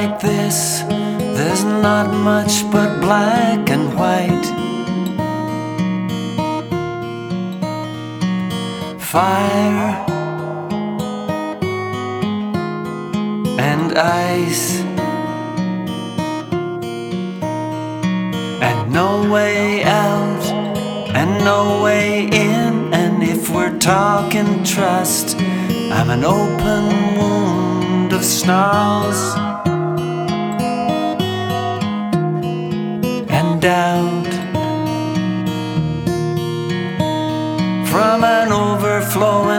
like this, there's not much but black and white. Fire and ice, and no way out and no way in. And if we're talking trust, I'm an open wound of snarls and doubt, from an overflowing